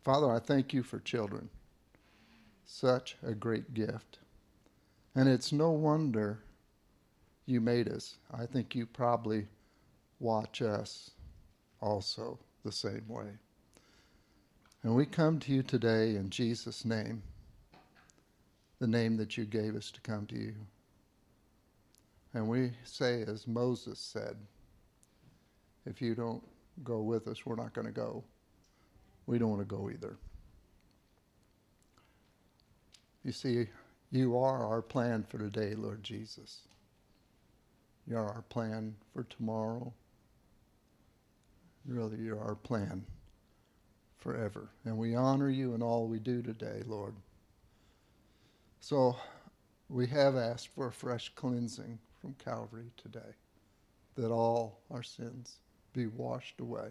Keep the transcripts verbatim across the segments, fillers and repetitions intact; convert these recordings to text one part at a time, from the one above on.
Father, I thank you for children. Such a great gift. And it's no wonder you made us. I think you probably watch us also the same way. And we come to you today in Jesus' name, the name that you gave us to come to you. And we say, as Moses said, if you don't go with us, we're not going to go. We don't want to go either. You see, you are our plan for today, Lord Jesus. You're our plan for tomorrow. Really, you're our plan forever. And we honor you in all we do today, Lord. So we have asked for a fresh cleansing from Calvary today, that all our sins be washed away.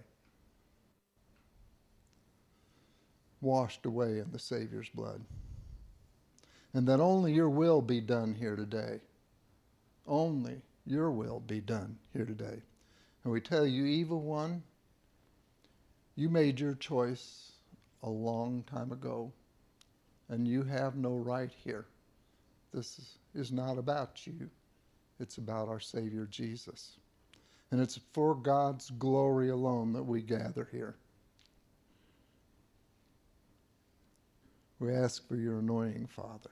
Washed away in the Savior's blood. And that only your will be done here today. Only your will be done here today. And we tell you, evil one, you made your choice a long time ago, and you have no right here. This is, is not about you. It's about our Savior Jesus. And it's for God's glory alone that we gather here. We ask for your anointing, Father.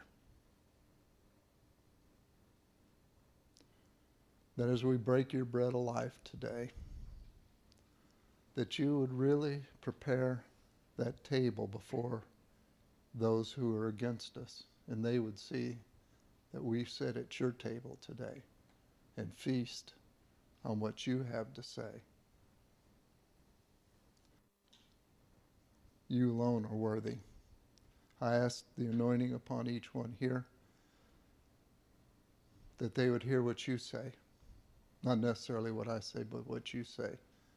That as we break your bread of life today, that you would really prepare that table before those who are against us, and they would see that we sit at your table today and feast on what you have to say. You alone are worthy. I ask the anointing upon each one here, that they would hear what you say. Not necessarily what I say, but what you say.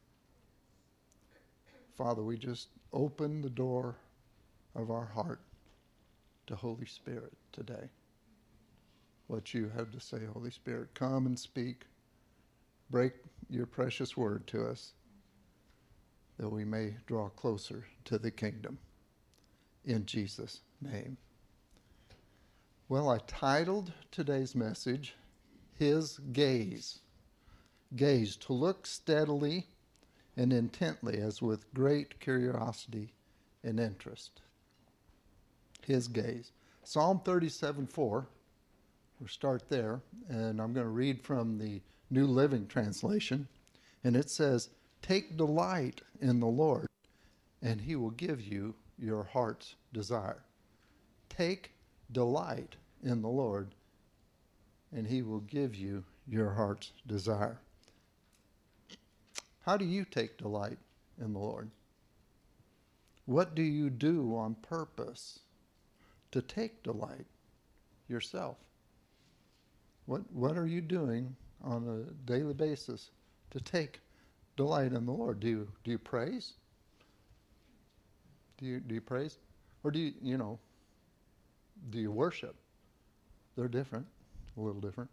Father, we just open the door of our heart to Holy Spirit today. What you have to say, Holy Spirit, come and speak. Break your precious word to us, that we may draw closer to the kingdom. In Jesus' name. Well, I titled today's message, His Gaze. Gaze, to look steadily and intently as with great curiosity and interest. His gaze. Psalm thirty-seven four, we'll start there, and I'm going to read from the New Living Translation, and it says, "Take delight in the Lord, and he will give you your heart's desire." Take delight in the Lord, and he will give you your heart's desire. How do you take delight in the Lord? What do you do on purpose to take delight yourself? What what are you doing on a daily basis to take delight in the Lord? Do you do you praise? Do you do you praise? Or do you, you know, do you worship? They're different, a little different.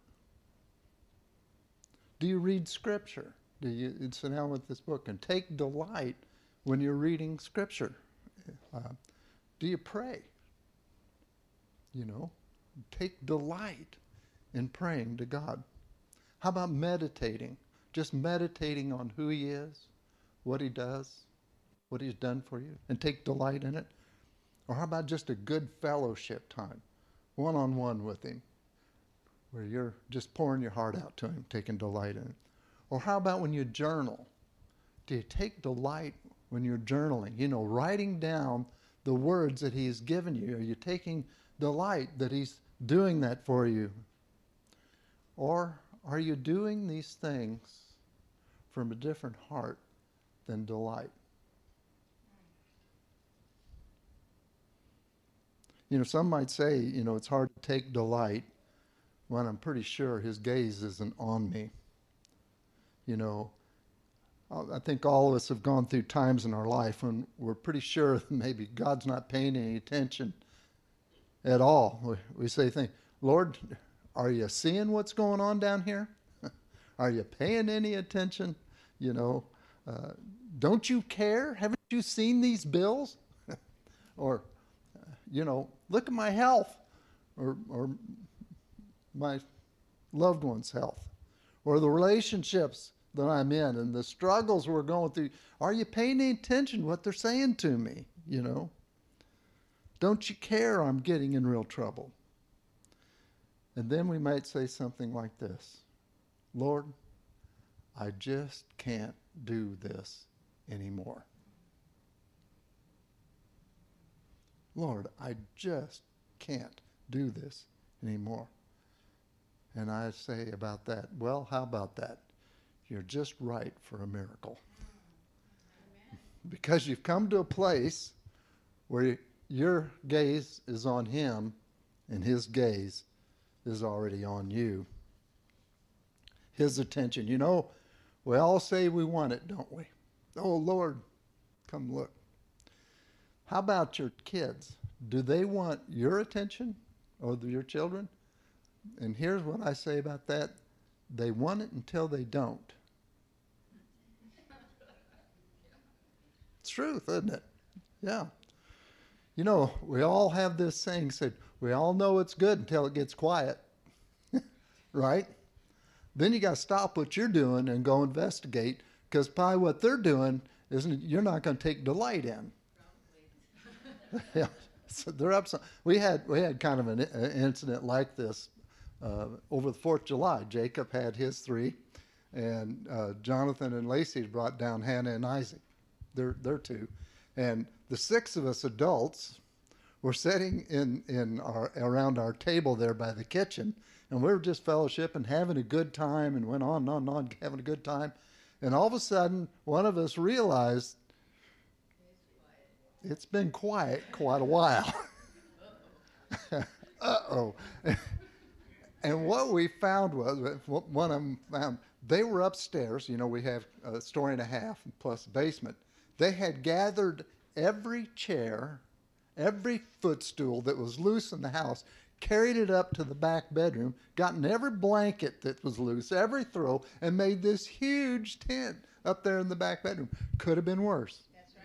Do you read Scripture? Do you sit down with this book and take delight when you're reading Scripture? Uh, do you pray? You know, take delight in praying to God. How about meditating? Just meditating on who he is, what he does, what he's done for you, and take delight in it? Or how about just a good fellowship time, one-on-one with him, where you're just pouring your heart out to him, taking delight in it? Or how about when you journal? Do you take delight when you're journaling? You know, writing down the words that he's given you. Are you taking delight that he's doing that for you? Or are you doing these things from a different heart than delight? You know, some might say, you know, it's hard to take delight when I'm pretty sure his gaze isn't on me. You know, I think all of us have gone through times in our life when we're pretty sure that maybe God's not paying any attention at all. We, we say things, Lord, are you seeing what's going on down here? Are you paying any attention? You know, uh, don't you care? Haven't you seen these bills? or, uh, you know, look at my health, or, or my loved one's health, or the relationships that I'm in and the struggles we're going through. Are you paying any attention to what they're saying to me, you know? Don't you care I'm getting in real trouble? And then we might say something like this: Lord, I just can't do this anymore. Lord, I just can't do this anymore. And I say about that, well, how about that? You're just right for a miracle. Amen. Because you've come to a place where your gaze is on him and his gaze is already on you. His attention. You know, we all say we want it, don't we? Oh, Lord, come look. How about your kids? Do they want your attention or your children? And here's what I say about that. They want it until they don't. It's truth, isn't it? Yeah. You know, we all have this saying said, we all know it's good until it gets quiet. Right? Then you got to stop what you're doing and go investigate, because probably what they're doing isn't you're not going to take delight in. Yeah. So they're up. Some, we had we had kind of an, an incident like this uh, over the Fourth of July. Jacob had his three, and uh, Jonathan and Lacey brought down Hannah and Isaac. They're they're two, and the six of us adults were sitting in in our around our table there by the kitchen, and we were just fellowshipping, having a good time, and went on and on and on, having a good time, and all of a sudden, one of us realized it's been quiet quite a while. Uh-oh. And what we found was, one of them found, they were upstairs. You know, we have a story and a half plus a basement. They had gathered every chair, every footstool that was loose in the house, carried it up to the back bedroom, gotten every blanket that was loose, every throw, and made this huge tent up there in the back bedroom. Could have been worse.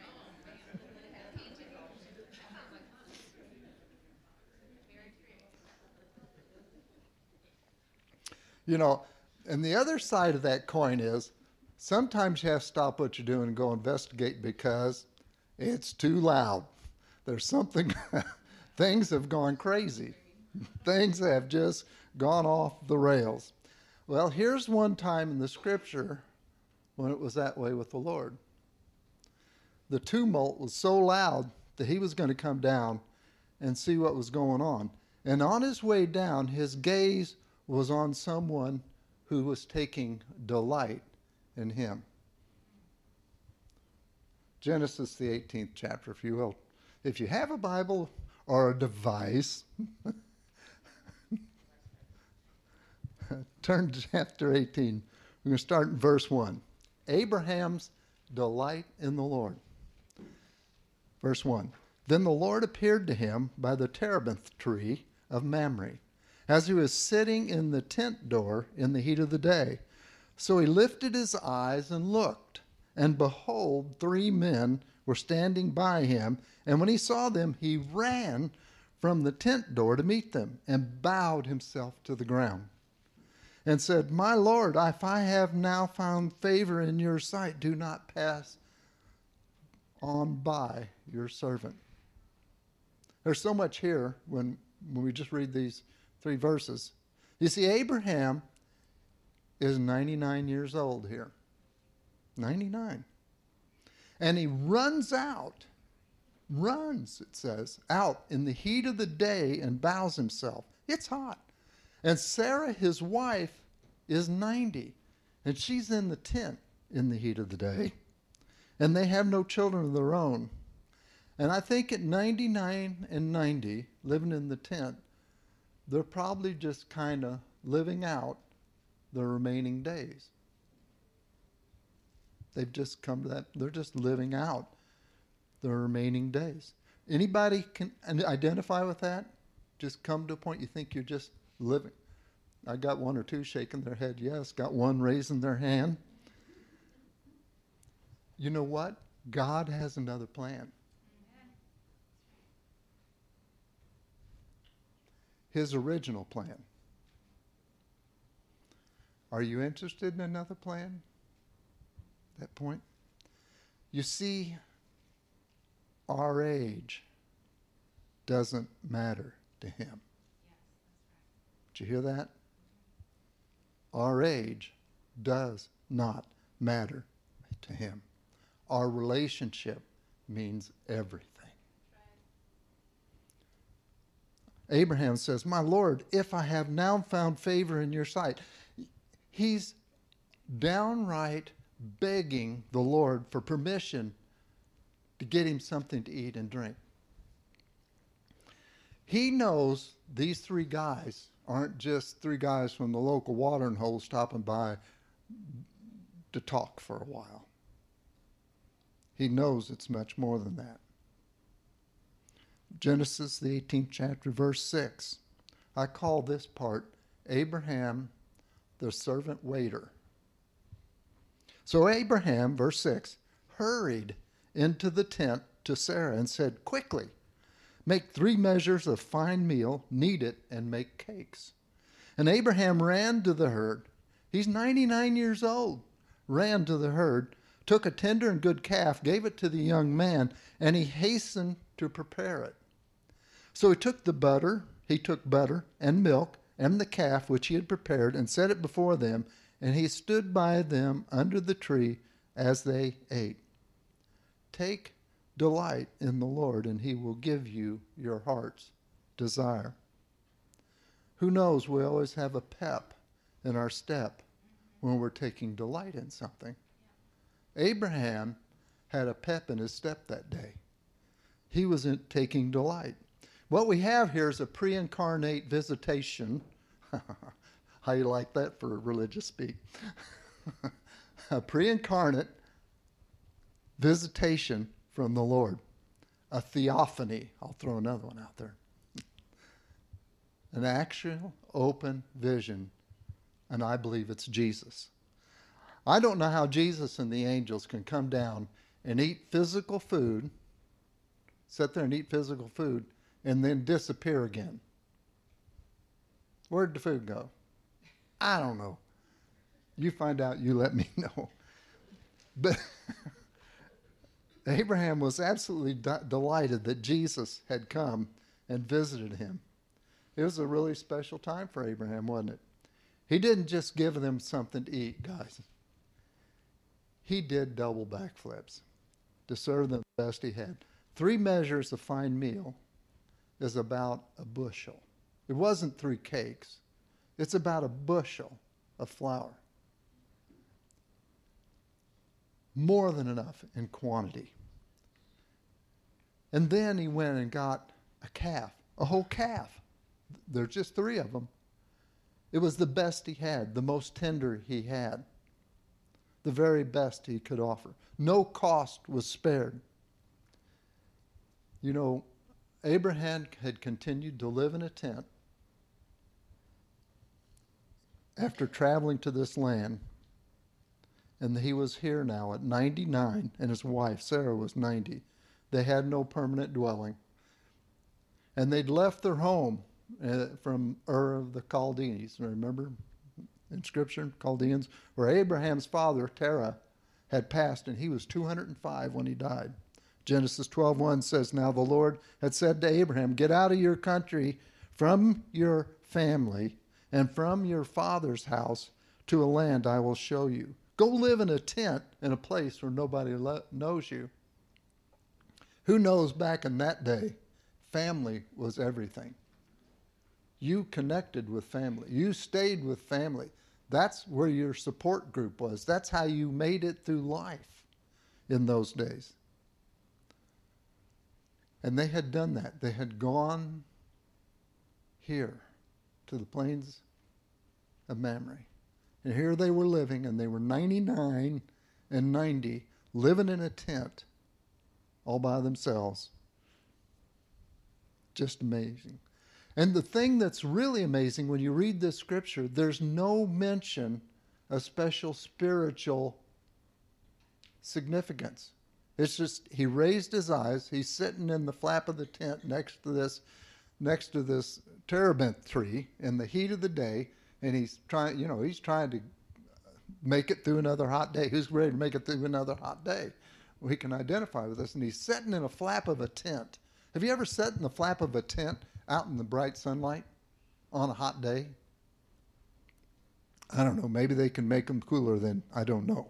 You know, and the other side of that coin is sometimes you have to stop what you're doing and go investigate because it's too loud. There's something, things have gone crazy. Things have just gone off the rails. Well, here's one time in the scripture when it was that way with the Lord. The tumult was so loud that he was going to come down and see what was going on. And on his way down, his gaze was on someone who was taking delight in him. Genesis, the eighteenth chapter, if you will. If you have a Bible or a device, turn to chapter eighteen. We're going to start in verse one. Abraham's delight in the Lord. Verse one. Then the Lord appeared to him by the terebinth tree of Mamre, as he was sitting in the tent door in the heat of the day. So he lifted his eyes and looked, and behold, three men were standing by him. And when he saw them, he ran from the tent door to meet them and bowed himself to the ground and said, My Lord, if I have now found favor in your sight, do not pass on by your servant. There's so much here when, when we just read these three verses. You see, Abraham is ninety-nine years old here. ninety-nine. And he runs out, runs, it says, out in the heat of the day and bows himself. It's hot. And Sarah, his wife, is ninety. And she's in the tent in the heat of the day. And they have no children of their own. And I think at ninety-nine and ninety, living in the tent, they're probably just kind of living out their remaining days. They've just come to that. They're just living out their remaining days. Anybody can identify with that? Just come to a point you think you're just living. I got one or two shaking their head, yes. Got one raising their hand. You know what? God has another plan. his original plan. Are you interested in another plan? At that point? You see, our age doesn't matter to him. Yes, that's right. Did you hear that? Our age does not matter to him. Our relationship means everything. Right. Abraham says, "My Lord, if I have now found favor in your sight." He's downright begging the Lord for permission to get him something to eat and drink. He knows these three guys aren't just three guys from the local watering hole stopping by to talk for a while. He knows it's much more than that. Genesis, the eighteenth chapter, verse six. I call this part Abraham, the servant waiter. So Abraham, verse six, hurried into the tent to Sarah and said, "Quickly, make three measures of fine meal, knead it, and make cakes." And Abraham ran to the herd. He's ninety-nine years old. Ran to the herd, took a tender and good calf, gave it to the young man, and he hastened to prepare it. So he took the butter, he took butter and milk and the calf which he had prepared and set it before them, and he stood by them under the tree as they ate. Take delight in the Lord, and he will give you your heart's desire. Who knows, we always have a pep in our step when we're taking delight in something. Abraham had a pep in his step that day. He was in taking delight. What we have here is a pre-incarnate visitation. How you like that for religious speak? A pre-incarnate visitation from the Lord. A theophany. I'll throw another one out there. An actual open vision, and I believe it's Jesus. I don't know how Jesus and the angels can come down and eat physical food, sit there and eat physical food, and then disappear again. Where'd the food go? I don't know. You find out, you let me know. But Abraham was absolutely de- delighted that Jesus had come and visited him. It was a really special time for Abraham, wasn't it? He didn't just give them something to eat, guys. He did double backflips to serve them the best he had. Three measures of fine meal is about a bushel. It wasn't three cakes. It's about a bushel of flour. More than enough in quantity. And then he went and got a calf, a whole calf. There's just three of them. It was the best he had, the most tender he had, the very best he could offer. No cost was spared. You know, Abraham had continued to live in a tent after traveling to this land, and he was here now at ninety-nine, and his wife, Sarah, was ninety. They had no permanent dwelling. And they'd left their home uh, from Ur of the Chaldees. Remember in Scripture, Chaldeans, where Abraham's father, Terah, had passed, and he was two hundred five when he died. Genesis twelve one says, "Now the Lord had said to Abraham, get out of your country, from your family, and from your father's house to a land I will show you. Go live in a tent in a place where nobody lo- knows you." Who knows, back in that day, family was everything. You connected with family. You stayed with family. That's where your support group was. That's how you made it through life in those days. And they had done that. They had gone here to the plains of Mamre. And here they were living, and they were ninety-nine and ninety, living in a tent all by themselves. Just amazing. And the thing that's really amazing when you read this scripture, there's no mention of special spiritual significance. It's just, he raised his eyes. He's sitting in the flap of the tent next to this, next to this terebinth tree in the heat of the day, and he's trying, you know, he's trying to make it through another hot day. Who's ready to make it through another hot day? We can identify with this. And he's sitting in a flap of a tent. Have you ever sat in the flap of a tent out in the bright sunlight on a hot day? I don't know. Maybe they can make them cooler then. I don't know.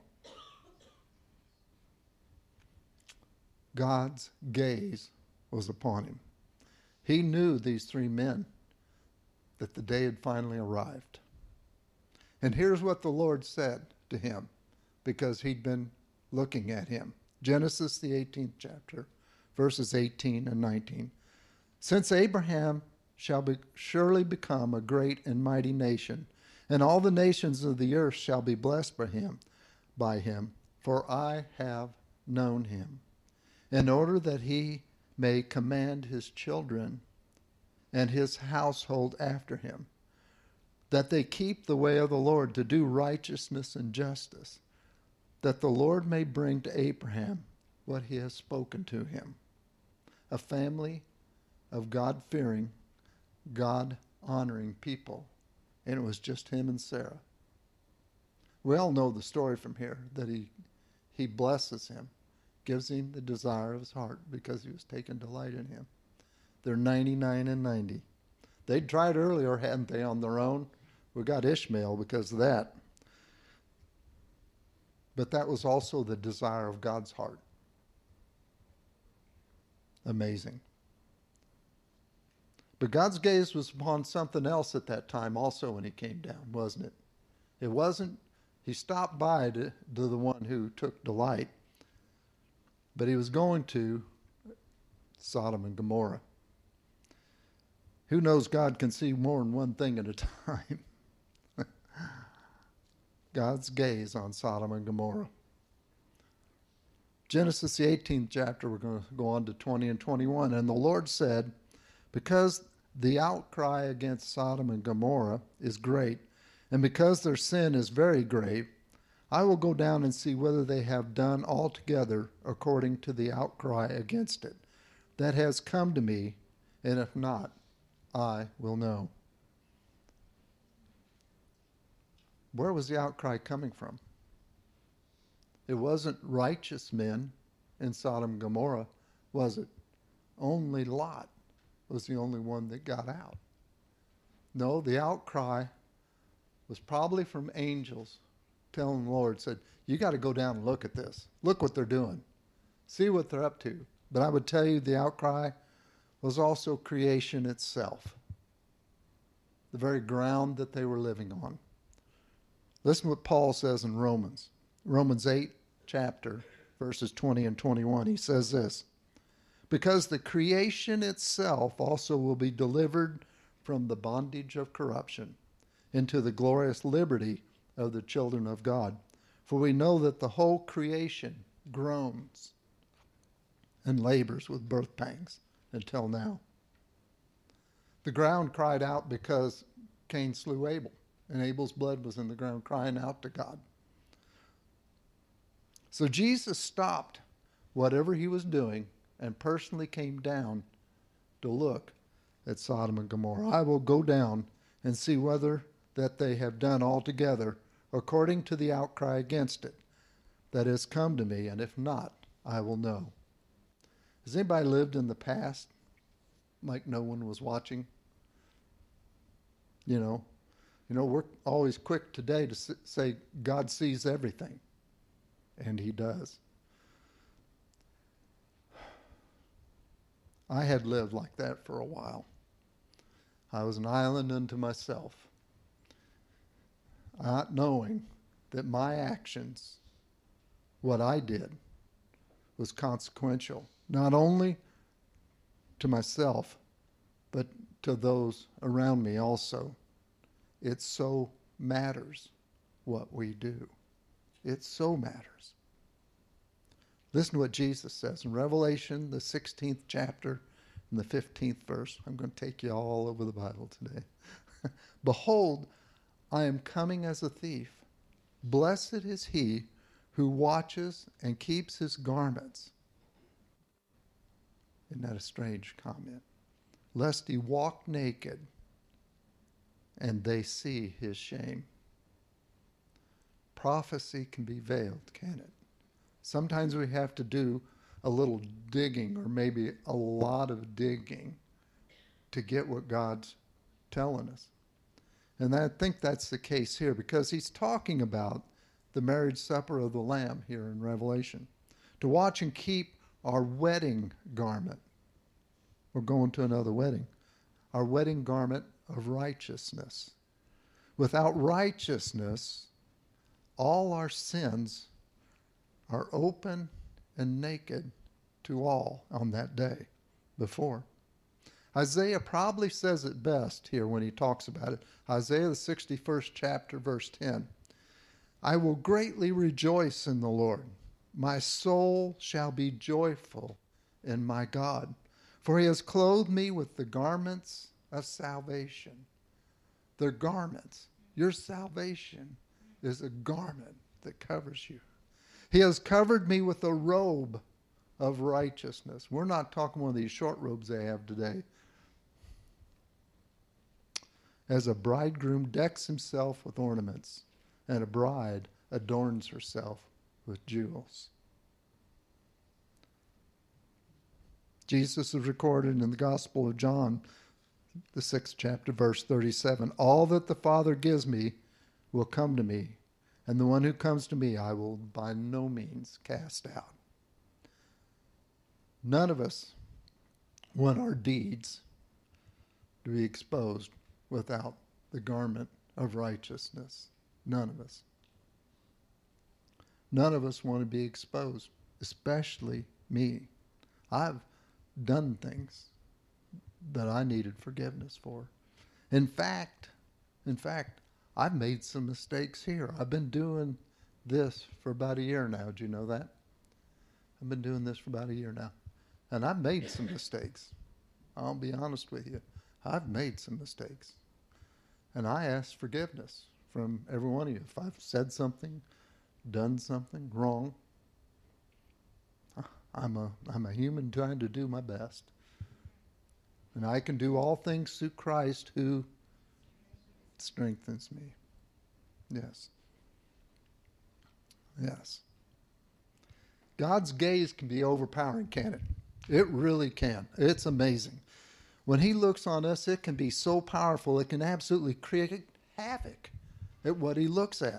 God's gaze was upon him. He knew these three men, that the day had finally arrived. And here's what the Lord said to him, because he'd been looking at him. Genesis, the eighteenth chapter, verses eighteen and nineteen. Since Abraham shall be, surely become a great and mighty nation, and all the nations of the earth shall be blessed by him, by him, for I have known him, in order that he may command his children and his household after him, that they keep the way of the Lord to do righteousness and justice, that the Lord may bring to Abraham what he has spoken to him, a family of God-fearing, God-honoring people. And it was just him and Sarah. We all know the story from here, that he, he blesses him, gives him the desire of his heart because he was taking delight in him. They're ninety-nine and ninety. They'd tried earlier, hadn't they, on their own? We got Ishmael because of that. But that was also the desire of God's heart. Amazing. But God's gaze was upon something else at that time also when he came down, wasn't it? It wasn't, he stopped by to, to the one who took delight, but he was going to Sodom and Gomorrah. Who knows, God can see more than one thing at a time. God's gaze on Sodom and Gomorrah. Genesis, the eighteenth chapter, we're going to go on to twenty and twenty-one. And the Lord said, because the outcry against Sodom and Gomorrah is great, and because their sin is very grave, I will go down and see whether they have done altogether according to the outcry against it that has come to me, and if not, I will know. Where was the outcry coming from? It wasn't righteous men in Sodom and Gomorrah, was it? Only Lot was the only one that got out. No, the outcry was probably from angels telling the Lord, said, you got to go down and look at this. Look what they're doing. See what they're up to. But I would tell you the outcry was also creation itself, the very ground that they were living on. Listen to what Paul says in Romans. Romans eight chapter, verses twenty and twenty-one. He says this, because the creation itself also will be delivered from the bondage of corruption into the glorious liberty of the children of God. For we know that the whole creation groans and labors with birth pangs until now. The ground cried out because Cain slew Abel, and Abel's blood was in the ground crying out to God. So Jesus stopped whatever he was doing and personally came down to look at Sodom and Gomorrah. I will go down and see whether that they have done altogether according to the outcry against it that has come to me, and if not, I will know. Has anybody lived in the past like no one was watching? You know, you know, we're always quick today to say God sees everything, and he does. I had lived like that for a while. I was an island unto myself, not knowing that my actions, what I did, was consequential, not only to myself, but to those around me also. It so matters what we do. It so matters. Listen to what Jesus says in Revelation, the sixteenth chapter, and the fifteenth verse. I'm going to take you all over the Bible today. Behold, I am coming as a thief. Blessed is he who watches and keeps his garments. Isn't that a strange comment? lest he walk naked and they see his shame. Prophecy can be veiled, can it? Sometimes we have to do a little digging, or maybe a lot of digging, to get what God's telling us. And I think that's the case here, because he's talking about the marriage supper of the Lamb here in Revelation. To watch and keep our wedding garment. We're going to another wedding. Our wedding garment of righteousness. Without righteousness, all our sins are open and naked to all on that day before. Isaiah probably says it best here when he talks about it. Isaiah, the sixty-first chapter, verse ten. I will greatly rejoice in the Lord. My soul shall be joyful in my God, for he has clothed me with the garments of salvation. They're garments. Your salvation is a garment that covers you. He has covered me with a robe of righteousness. We're not talking one of these short robes they have today. As a bridegroom decks himself with ornaments, and a bride adorns herself with jewels. Jesus is recorded in the Gospel of John, the sixth chapter, verse thirty-seven. All that the Father gives me will come to me, and the one who comes to me I will by no means cast out. None of us want our deeds to be exposed without the garment of righteousness. None of us. None of us want to be exposed, especially me. I've done things that I needed forgiveness for. In fact, in fact, I've made some mistakes here. I've been doing this for about a year now. Did you know that? I've been doing this for about a year now. And I've made some mistakes. I'll be honest with you. I've made some mistakes. And I ask forgiveness from every one of you. If I've said something, done something wrong, I'm a, I'm a human trying to do my best. And I can do all things through Christ who strengthens me. Yes. Yes. God's gaze can be overpowering, can it? It really can. It's amazing. When he looks on us, it can be so powerful, it can absolutely create havoc at what he looks at.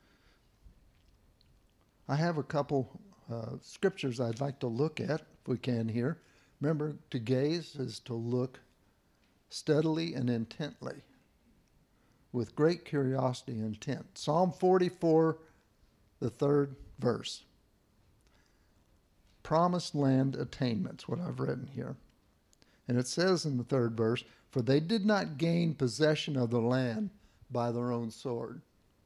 I have a couple uh, scriptures I'd like to look at, if we can here. Remember, to gaze is to look steadily and intently, with great curiosity and intent. Psalm forty-four, the third verse. Promised land attainments, what I've written here. And it says in the third verse, for they did not gain possession of the land by their own sword.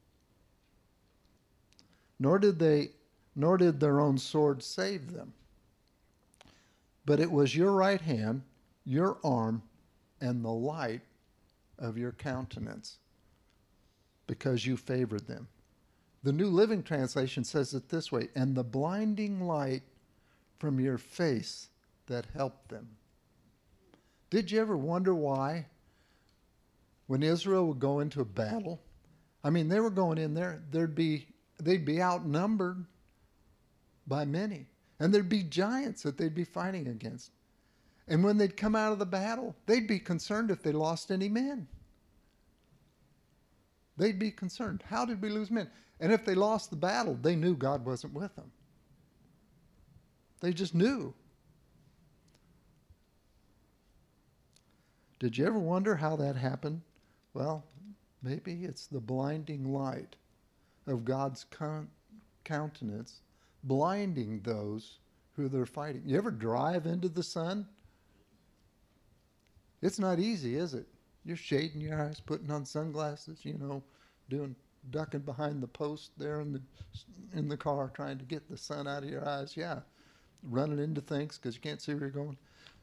Nor did they, nor did their own sword save them. But it was your right hand, your arm, and the light of your countenance, because you favored them. The New Living Translation says it this way, and the blinding light from your face that helped them. Did you ever wonder why, when Israel would go into a battle, I mean, they were going in there, there'd be, they'd be outnumbered by many. And there'd be giants that they'd be fighting against. And when they'd come out of the battle, they'd be concerned if they lost any men. They'd be concerned. How did we lose men? And if they lost the battle, they knew God wasn't with them. They just knew. Did you ever wonder how that happened? Well, maybe it's the blinding light of God's con- countenance blinding those who they're fighting. You ever drive into the sun? It's not easy, is it? You're shading your eyes, putting on sunglasses, you know, doing ducking behind the post there in the in the car, trying to get the sun out of your eyes. Yeah, running into things because you can't see where you're going.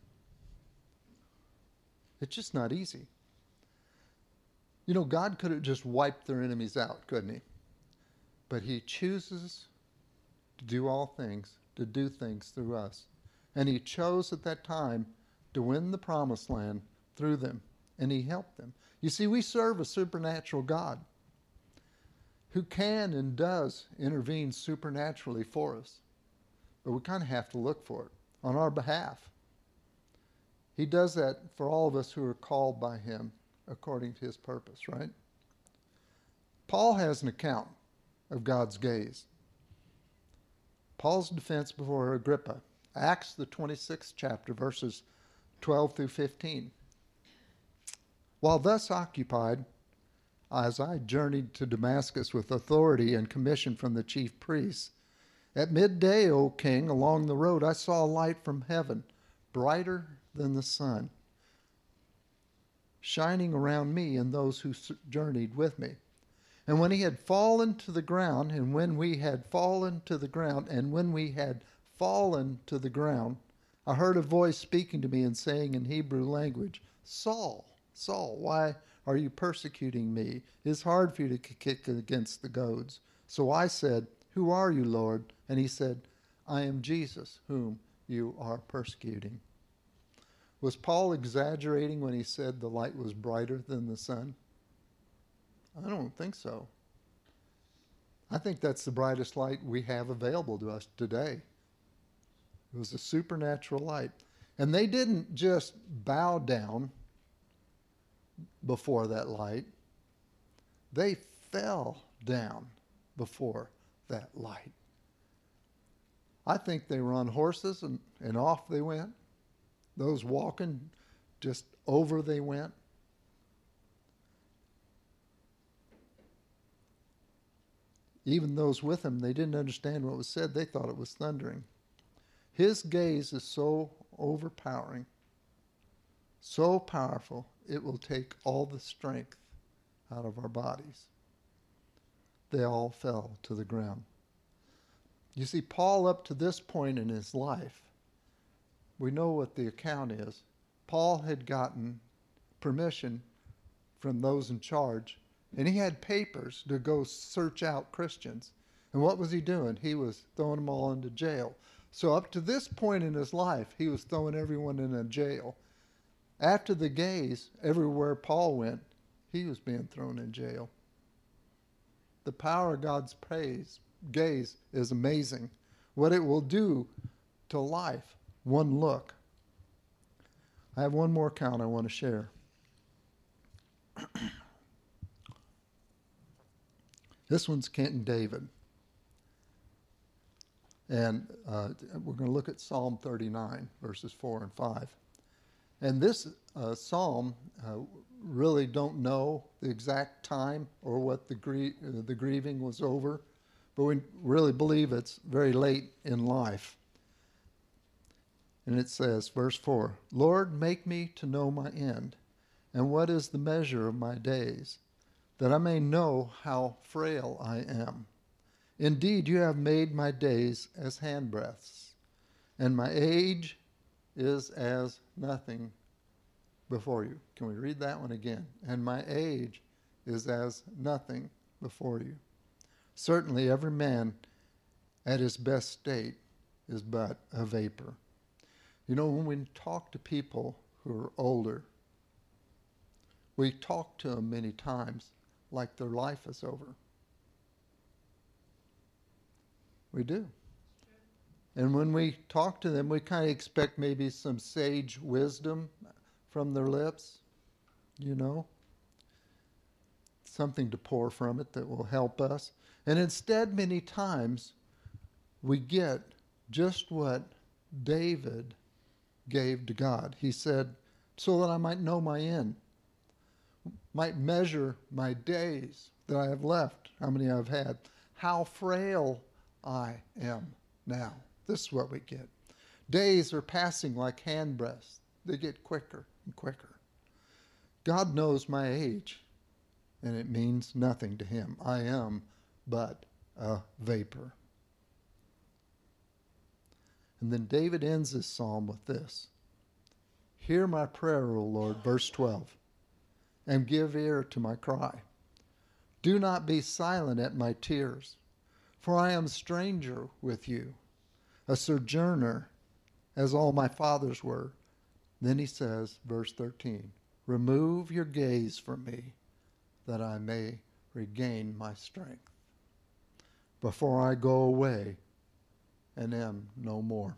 It's just not easy. You know, God could have just wiped their enemies out, couldn't he? But he chooses to do all things, to do things through us. And he chose at that time to win the promised land through them, and he helped them. You see, we serve a supernatural God who can and does intervene supernaturally for us. But we kind of have to look for it on our behalf. He does that for all of us who are called by him according to his purpose, right? Paul has an account of God's gaze. Paul's defense before Agrippa, Acts the twenty-sixth chapter, verses twelve through fifteen. While thus occupied, as I journeyed to Damascus with authority and commission from the chief priests, at midday, O king, along the road I saw a light from heaven, brighter than the sun, shining around me and those who journeyed with me. And when he had fallen to the ground, and when we had fallen to the ground, and when we had fallen to the ground, I heard a voice speaking to me and saying in Hebrew language, Saul, Saul, why are you persecuting me? It is hard for you to kick against the goads. So I said, Who are you, Lord? And he said, I am Jesus, whom you are persecuting. Was Paul exaggerating when he said the light was brighter than the sun? I don't think so. I think that's the brightest light we have available to us today. It was a supernatural light. And they didn't just bow down before that light. They fell down before that light. I think they were on horses and, and off they went. Those walking, just over they went. Even those with him, they didn't understand what was said. They thought it was thundering. His gaze is so overpowering, so powerful, it will take all the strength out of our bodies. They all fell to the ground. You see, Paul, up to this point in his life, we know what the account is. Paul had gotten permission from those in charge, and he had papers to go search out Christians. And what was he doing? He was throwing them all into jail. So up to this point in his life, he was throwing everyone in a jail. After the gaze, everywhere Paul went, he was being thrown in jail. The power of God's praise, gaze is amazing. What it will do to life, one look. I have one more account I want to share. This one's King David. And uh, we're going to look at Psalm thirty-nine, verses four and five. And this uh, psalm, uh, really don't know the exact time or what the, grie- uh, the grieving was over, but we really believe it's very late in life. And it says, verse four, Lord, make me to know my end, and what is the measure of my days, that I may know how frail I am. Indeed, you have made my days as handbreadths, and my age is as nothing before you. Can we read that one again? And my age is as nothing before you. Certainly every man at his best state is but a vapor. You know, when we talk to people who are older, we talk to them many times like their life is over. We do. And when we talk to them, we kind of expect maybe some sage wisdom from their lips, you know, something to pour from it that will help us. And instead, many times, we get just what David gave to God. He said, so that I might know my end, might measure my days that I have left, how many I've had, how frail I am now. This is what we get. Days are passing like handbreadths. They get quicker and quicker. God knows my age, and it means nothing to him. I am but a vapor. And then David ends this psalm with this. Hear my prayer, O Lord, verse twelve, and give ear to my cry. Do not be silent at my tears, for I am a stranger with you, a sojourner, as all my fathers were. Then he says, verse thirteen, Remove your gaze from me, that I may regain my strength before I go away and am no more.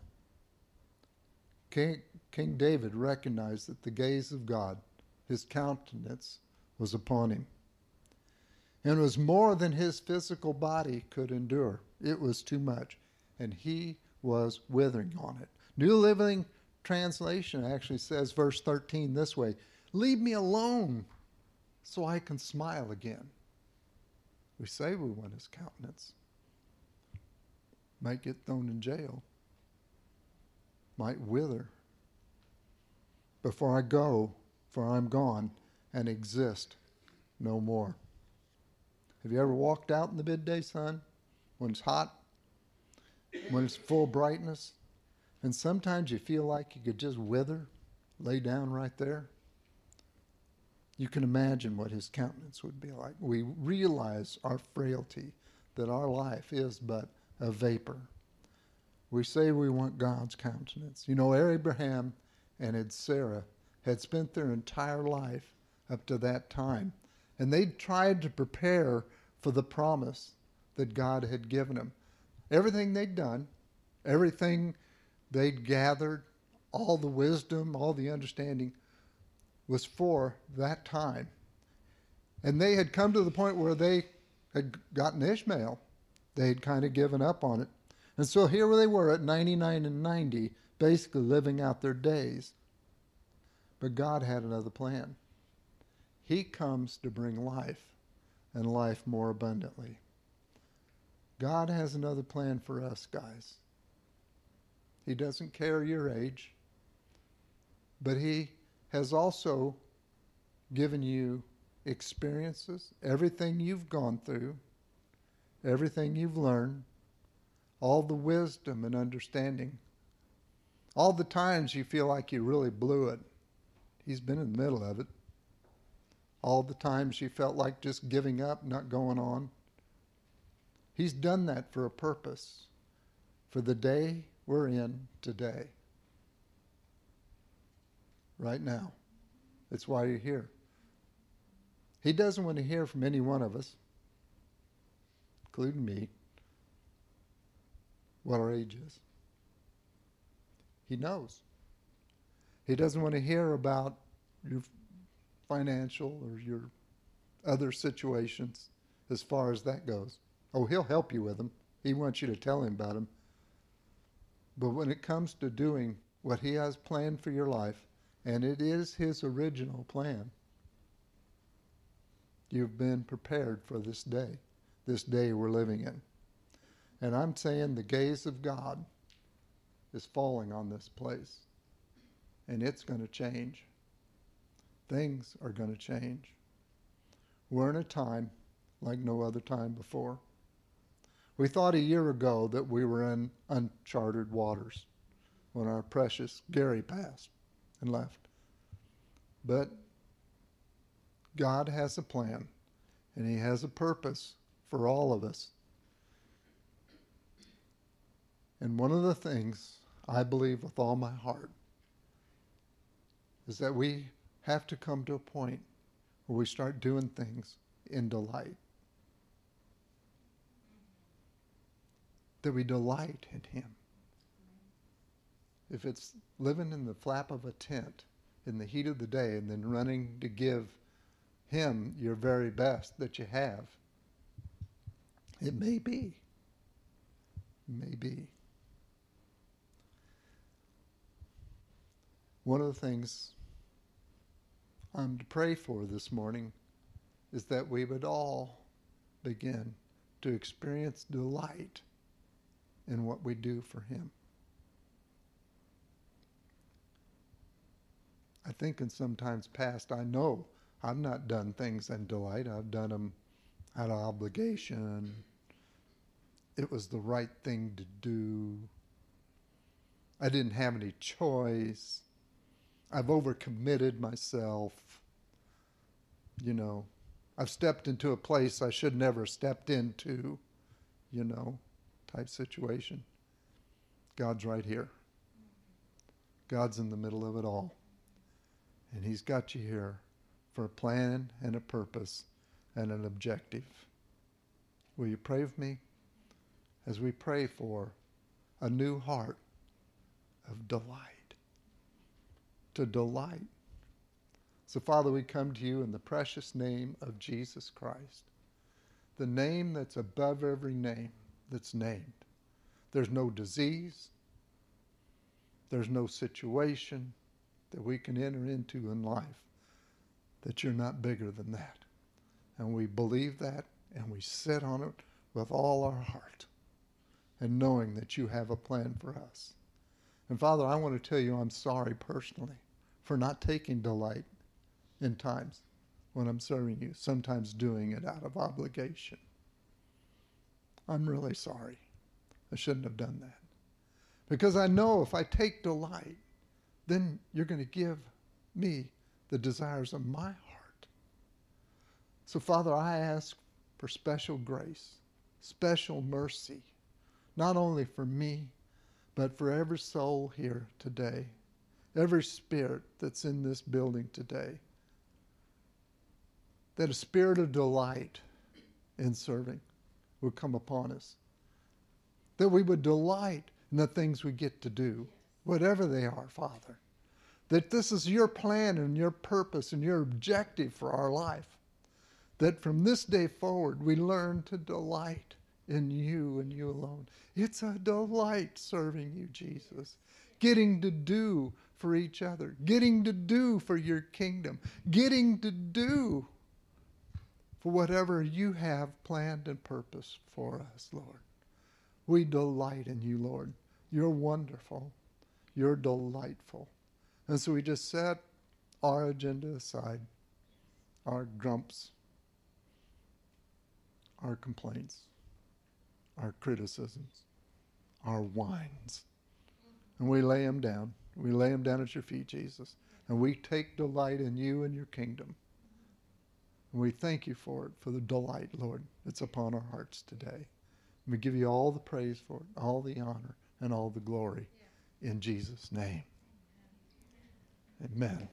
King, King David recognized that the gaze of God, his countenance, was upon him. And it was more than his physical body could endure. It was too much. And he was withering on it. New Living Translation actually says, verse thirteen, this way: leave me alone so I can smile again. We say we want his countenance. Might get thrown in jail. Might wither. Before I go, for I'm gone and exist no more. Have you ever walked out in the midday sun when it's hot, when it's full brightness, and sometimes you feel like you could just wither, lay down right there? You can imagine what his countenance would be like. We realize our frailty, that our life is but a vapor. We say we want God's countenance. You know, Abraham and Sarah had spent their entire life up to that time, and they tried to prepare for the promise that God had given them. Everything they'd done, everything they'd gathered, all the wisdom, all the understanding was for that time. And they had come to the point where they had gotten Ishmael. They had kind of given up on it. And so here they were at ninety-nine and ninety, basically living out their days. But God had another plan. He comes to bring life, and life more abundantly. God has another plan for us, guys. He doesn't care your age, but he has also given you experiences, everything you've gone through, everything you've learned, all the wisdom and understanding, all the times you feel like you really blew it. He's been in the middle of it. All the times you felt like just giving up, not going on. He's done that for a purpose, for the day we're in today. Right now. That's why you're here. He doesn't want to hear from any one of us, including me, what our age is. He knows. He doesn't want to hear about your financial or your other situations as far as that goes. Oh, he'll help you with them. He wants you to tell him about them. But when it comes to doing what he has planned for your life, and it is his original plan, you've been prepared for this day, this day we're living in. And I'm saying the gaze of God is falling on this place. And it's going to change. Things are going to change. We're in a time like no other time before. We thought a year ago that we were in uncharted waters when our precious Gary passed and left. But God has a plan, and he has a purpose for all of us. And one of the things I believe with all my heart is that we have to come to a point where we start doing things in delight. That we delight in him. If it's living in the flap of a tent in the heat of the day and then running to give him your very best that you have, it may be. It may be. One of the things I'm to pray for this morning is that we would all begin to experience delight in what we do for him. I think in some times past, I know I've not done things in delight. I've done them out of obligation. It was the right thing to do. I didn't have any choice. I've overcommitted myself. You know, I've stepped into a place I should never have stepped into, you know, type situation. God's right here. God's in the middle of it all. And he's got you here for a plan and a purpose and an objective. Will you pray with me as we pray for a new heart of delight? To delight. So, Father, we come to you in the precious name of Jesus Christ, the name that's above every name that's named. There's no disease, there's no situation that we can enter into in life that you're not bigger than that. And we believe that, and we sit on it with all our heart, and knowing that you have a plan for us. And Father, I want to tell you I'm sorry personally for not taking delight in times when I'm serving you, sometimes doing it out of obligation. I'm really sorry. I shouldn't have done that. Because I know if I take delight, then you're going to give me the desires of my heart. So, Father, I ask for special grace, special mercy, not only for me, but for every soul here today, every spirit that's in this building today, that a spirit of delight in serving would come upon us, that we would delight in the things we get to do, whatever they are, Father, that this is your plan and your purpose and your objective for our life, that from this day forward we learn to delight in you and you alone. It's a delight serving you, Jesus, getting to do for each other, getting to do for your kingdom, getting to do for whatever you have planned and purposed for us, Lord. We delight in you, Lord. You're wonderful. You're delightful. And so we just set our agenda aside, our grumps, our complaints, our criticisms, our whines. And we lay them down. We lay them down at your feet, Jesus. And we take delight in you and your kingdom. And we thank you for it, for the delight, Lord, that's upon our hearts today. And we give you all the praise for it, all the honor, and all the glory in Jesus' name. Amen.